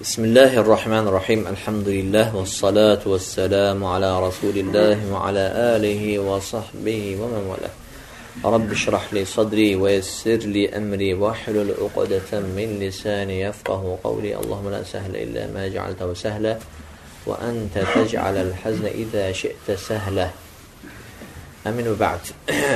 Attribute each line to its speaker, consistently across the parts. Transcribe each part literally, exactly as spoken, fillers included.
Speaker 1: Bismillahirrahmanirrahim. Elhamdülillah ve salatu ve selamu ala Resulillah ve ala alihi ve sahbihi ve men vela. Rabbi şrah li sadri ve yessir li emri ve ahlul uqdeten min lisani yefkahu kavli. Allahümme la sehle illa ma cealtehu sehle ve ente tec'alel hazne izâ şi'te sehle. Amin ve ba'd.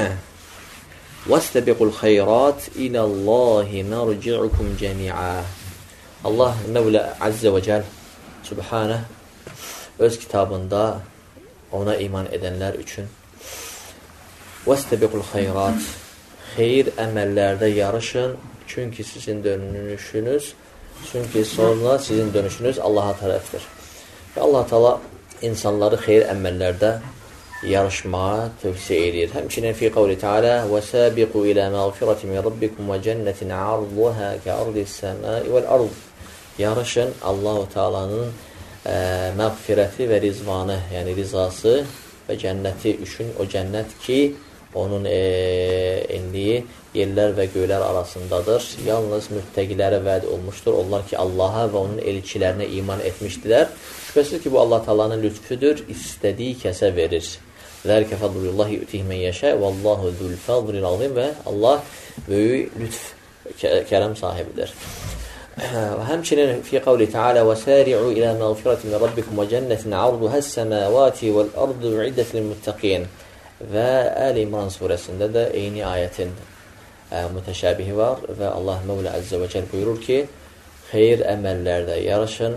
Speaker 1: وَاسْتَبِقُوا الْخَيْرَاتِ إِلَى اللّٰهِ مَرْجِعُكُمْ جَمِيعًا. Allah Mevla Azze ve Celle Subhaneh öz kitabında ona iman edenler için وَاسْتَبِقُوا الْخَيْرَاتِ Hayır emellerde yarışın, çünkü sizin dönüşünüz çünkü sonra sizin dönüşünüz Allah'a tarafdır. Ve Allah Teala insanları hayır emellerde yarışmaya tavsiye ediyor. Hemçinin fi kavli Teala وَسَابِقُوا إِلَى مَغْفِرَةٍ مِنْ رَبِّكُمْ وَجَنَّةٍ عَرْضُهَا كَعَرْضِ السَّمَاءِ وَالْأَرْضِ. Yarışın Allahu Teala'nın e, mağfireti ve rizvanı, yani rizası ve cenneti üçün, o cennet ki onun e, enliği yerler ve göyler arasındadır. Yalnız müttegilere vaad olmuştur. Onlar ki Allah'a ve onun elçilerine iman etmiştiler. Şüphesiz ki bu Allah Teala'nın lütfüdür. İstediği kese verir. ذَلْكَ فَضْلُ اللّٰهِ يُؤْتِهِ مَنْ يَشَاءُ وَاللّٰهُ ذُو الْفَضْلِ الْعَظِيمِ. Ve Allah büyük lütf, kerem sahibidir. Hemçinin fi kavli Teala وَسَارِعُوا إِلَى مَغْفِرَةٍ مِنْ رَبِّكُمْ وَجَنَّةٍ عَرْضُهَا السَّمَاوَاتِ وَالْأَرْضُ اُعِدَّتْ لِلْمُتَّقِينَ. Ve Ali İmran suresinde de eyni ayetin e, müteşabihi var ve Allah Mevla Azze ve Celle buyurur ki hayır emellerde yarışın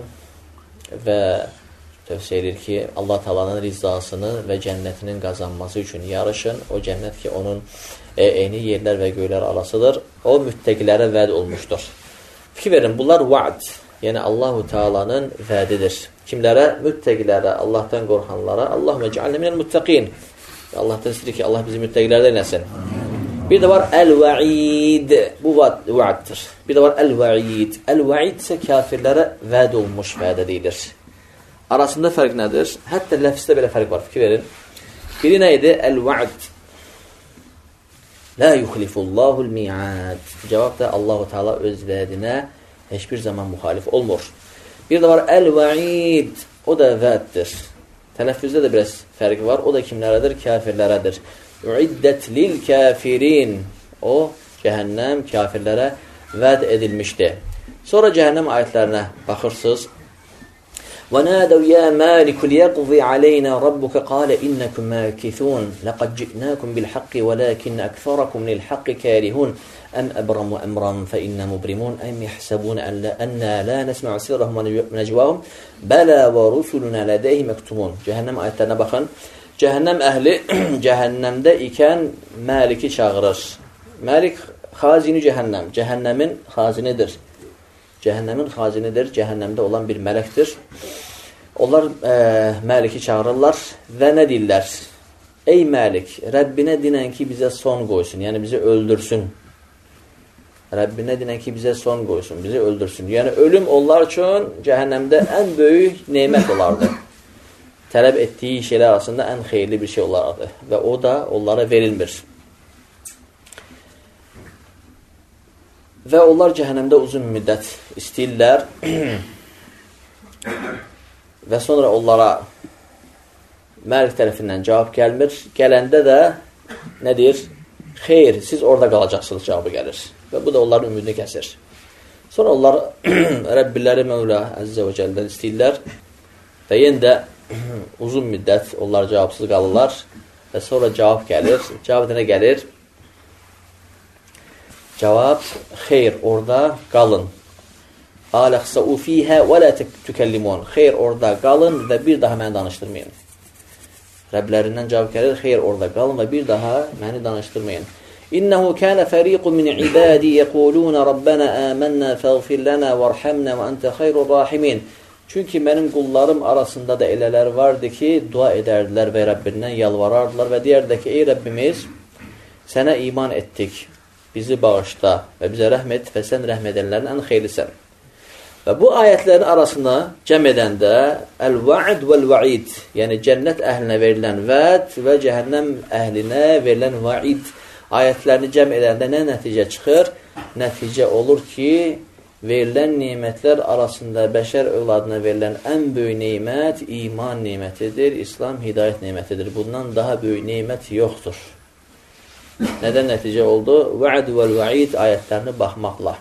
Speaker 1: ve tavsiye edir ki Allah Teala'nın rızasını ve cennetinin kazanması için yarışın. O cennet ki onun e, eyni yerler ve göyler arasıdır. O müttegilere vaad olmuştur. Fikir verin, bunlar vaad. Yani Allahu Teala'nın vaadidir. Kimlere? Müttegilere, Allah'tan korkanlara. Allahümme cealne minel muttaqin. Allah'tan istedik ki Allah bizi müttegilerden eylesin. Bir de var el-va'id. Bu vaaddir. Bir de var el-va'id. El-va'id ise kafirlere vaad olmuş vaad edilir. Arasında fark nedir? Hatta lafızda böyle fark var. Fikir verin. Biri neydi? El-va'd. La yuhlifullahu l-mi'ad. Cevap da Allahu Teala öz vaadine hiçbir zaman muhalif olmur. Bir de var el-va'id. O da vaaddir. Telaffuzda da biraz farkı var. O da kimleredir? Kafirleredir. Uiddet lil kafirin. O cehennem kafirlere vaad edilmişti. Sonra cehennem ayetlerine bakırsınız. وَنَادَوْ يَا مَالِكُ لِيَقْضِي عَلَيْنَا رَبُّكَ قَالَ إِنَّكُمْ مَاكِثُونَ لَقَدْ جِئْنَاكُمْ بِالْحَقِّ وَلَكِنَّ أَكْثَرَكُمْ لِلْحَقِّ كَارِهُونَ أَمْ أَبْرَمُوا أَمْرًا فَإِنَّا مُبْرِمُونَ أَمْ يَحْسَبُونَ أَنَّا لَا نَسْمَعُ سِرَّهُمْ وَنَجْوَاهُمْ بَلَا وَرُسُلُنَا لَدَيْهِمْ يَكْتُبُونَ. Cehennem ayetlerine bakın. Cehennem ehli cehennemde iken Malik'i çağırır. Malik hazini cehennem. Cehennemin hazinidir. Cehennemin hazinidir. Cehennemde olan bir melektir. Onlar e, Malik'i çağırırlar ve ne diller? Ey Malik, Rabbine dinen ki bize son koysun. Yani bizi öldürsün. Rabbine dinen ki bize son koysun. Bizi öldürsün. Yani ölüm onlar için cehennemde en büyük nimet olardı. Talep ettiği şeyler arasında en hayırlı bir şey olardı. Ve o da onlara verilmir. Ve onlar cehennemde uzun müddet istirlər. Ve sonra onlara Malik tarafından cevap gelmir. Gelende de nedir? Hayır, siz orada kalacaksınız cevabı gelir. Ve bu da onların ümidini kesir. Sonra onlar Rabbileri Mevla Azze ve Celle'den istirlər. Ve yine de uzun müddet onlar cevapsız kalırlar. Ve sonra cevap gelir. Cevap ne gelir? Cevap, hayır orada kalın. Âlehsa'u fîhâ ve lâ tükellimûn. Hayır orada kalın ve bir daha beni danıştırmayın. Rablerinden cevap gelir, hayır orada kalın ve bir daha beni danıştırmayın. İnnehu kâne ferîqun min ibâdî yekûlûne Rabbena âmennâ feğfir lenâ verhamnâ ve ente hayrur râhimîn. Çünkü benim kullarım arasında da eleler vardı ki dua ederdiler ve Rabbinden yalvarardılar ve diyerdeki ey Rabbimiz sana iman ettik. Bizi bağışla ve bize rahmet ve sen rahmedenlerin en hayırlısan. Ve bu ayetlerin arasında cem edende el-va'd vel-va'id, yani cennet ehline verilen vaad ve cehennem ehline verilen va'id ayetlerini cem edende ne netice çıkır? Netice olur ki verilən nemətlər arasında bəşər övladına verilən ən böyük nemət iman nemətidir, İslam hidayət nemətidir. Bundan daha böyük nemət yoxdur. Nədən nəticə oldu? Və'd vəl-və'id ayətlərini baxmaqla.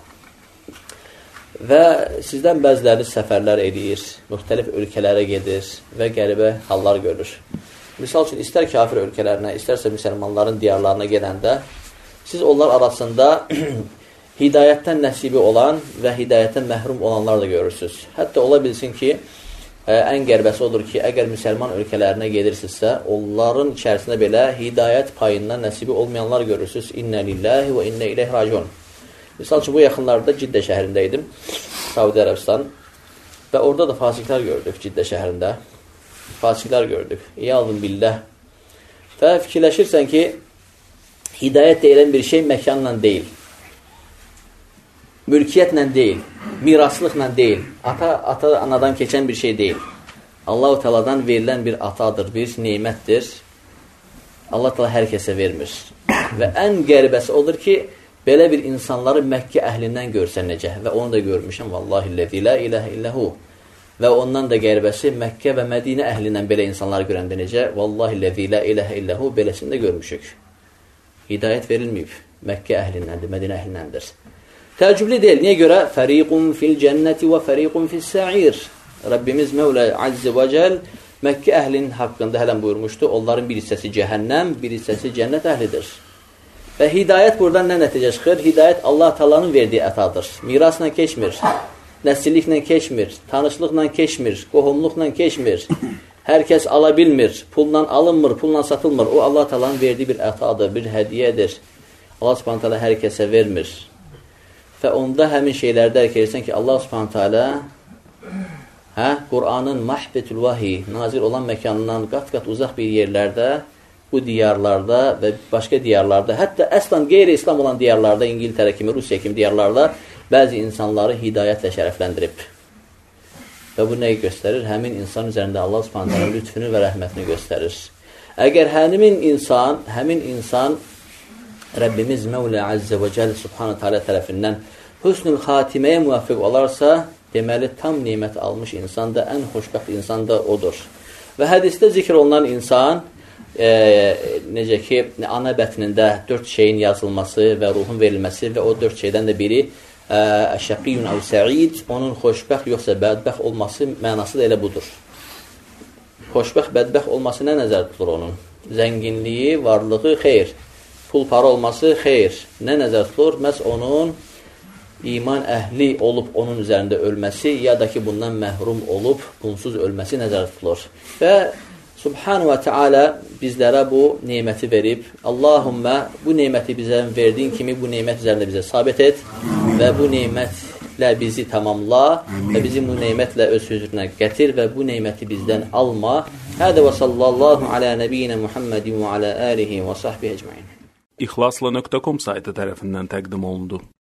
Speaker 1: Və sizdən bəziləriniz səfərlər edir, müxtəlif ölkələrə gedir və qəribə hallar görür. Misal üçün, istər kafir ölkələrinə, istərsə müsəlmanların diyarlarına gedəndə, siz onlar arasında hidayətdən nəsibi olan və hidayətdən məhrum olanlar da görürsünüz. Hətta ola bilsin ki, ən qərbəsi odur ki, əgər müsəlman ölkələrinə gedirsinizsə, onların içərisində belə hidayət payından nəsibi olmayanlar görürsünüz. İnnə lillahi və innə iləyh raciun. Misal üçün, bu yaxınlarda Ciddə şəhərindəydim, Saudi Ərəbistan və orada da fasiklər gördük Ciddə şəhərində. Fasiklər gördük. İyazın billah. Və fikirləşirsən ki, hidayət deyilən bir şey məkanla deyil. Mülkiyyətlə deyil, miraslıqla deyil, ata, ata anadan keçən bir şey deyil. Allah-u Teala'dan verilən bir atadır, bir neymətdir. Allah-u Teala hər kəsə vermir. Və ən qəribəsi odur ki, belə bir insanları Məkkə əhlindən görsən necə? Və onu da görmüşəm, vallahi ləzi la iləhə illəhu. Və ondan da qəribəsi Məkkə və Mədinə əhlindən belə insanları görəndə necə? Vallahi ləzi la iləhə illəhu, beləsini də görmüşük. Hidayət verilməyib, Məkkə əhlindəndir, Mədinə əhlindəndir. Təəccüblü deyil. Niyə görə? Fəriqun fil cənnəti və fəriqun fil sə'ir. Rabbimiz Mevla Azze və Cəl Məkkə əhlinin haqqında hələn buyurmuşdu. Onların bir hissəsi cəhənnəm, bir hissəsi cənnət əhlidir. Və hidayət buradan nə nəticə çıxır? Hidayət Allah Taala'nın verdiyi ətadır. Mirasla keçmir, nəsilliklə keçmir, tanışlıqla keçmir, qohumluqla keçmir. Hər kəs ala bilmir, pulla alınmır, pulla satılmır. O Allah Taala'nın verdiyi bir ətadır, bir hədiyyədir. Allah Subhanahu taala hər kəsə vermir. Və onda həmin şeyləri dərk edirsən ki, Allah Subhanahu taala hə, Qur'anın mahbetül vahiy nazil olan məkanından qat-qat uzaq bir yerlərdə, bu diyarlarda və başqa diyarlarda, hətta əslən qeyri-İslam olan diyarlarda, İngiltərə kimi, Rusiya kimi diyarlarda bəzi insanları hidayətlə şərəfləndirib. Və bu nəyi göstərir? Həmin insan üzərində Allah Subhanahu taala lütfünü və rəhmətini göstərir. Əgər həmin insan, həmin insan Rəbbimiz Mevla Azze və Cəl Subhanahu taala tərəfindən hüsnül xatiməyə müvəffiq olarsa, deməli tam nemət almış insan da, ən xoşbəxt insan da odur. Və hədisdə zikr olunan insan, e, necə ki, ana bətnində dörd şeyin yazılması və ruhun verilməsi və o dörd şeydən də biri əşşəqiyyun əv səid, onun xoşbəxt yoxsa bədbəxt olması mənası da elə budur. Xoşbəxt, bədbəxt olması nə nəzər tutulur onun? Zənginliyi, varlığı, xeyr. Pul, para olması, xeyr. Nə nəzər tutulur? Məhz onun iman əhli olub onun üzərində ölməsi, ya da ki, bundan məhrum olub, bunsuz ölməsi nəzər tutulur. Və Subhanahu və Teala bizlərə bu neməti verib. Allahümmə, bu neməti bizə verdiyin kimi bu nemət üzərində bizə sabit et və bu nemətlə bizi tamamla və bizi bu nemətlə öz hüzrünə gətir və bu neməti bizdən alma. Hədə və sallallahu alə nəbiyyinə Muhammedin və alə əlihi və sahbihi ecmain.
Speaker 2: İxlasla nöqtə com saytı tərəfindən təqdim olundu.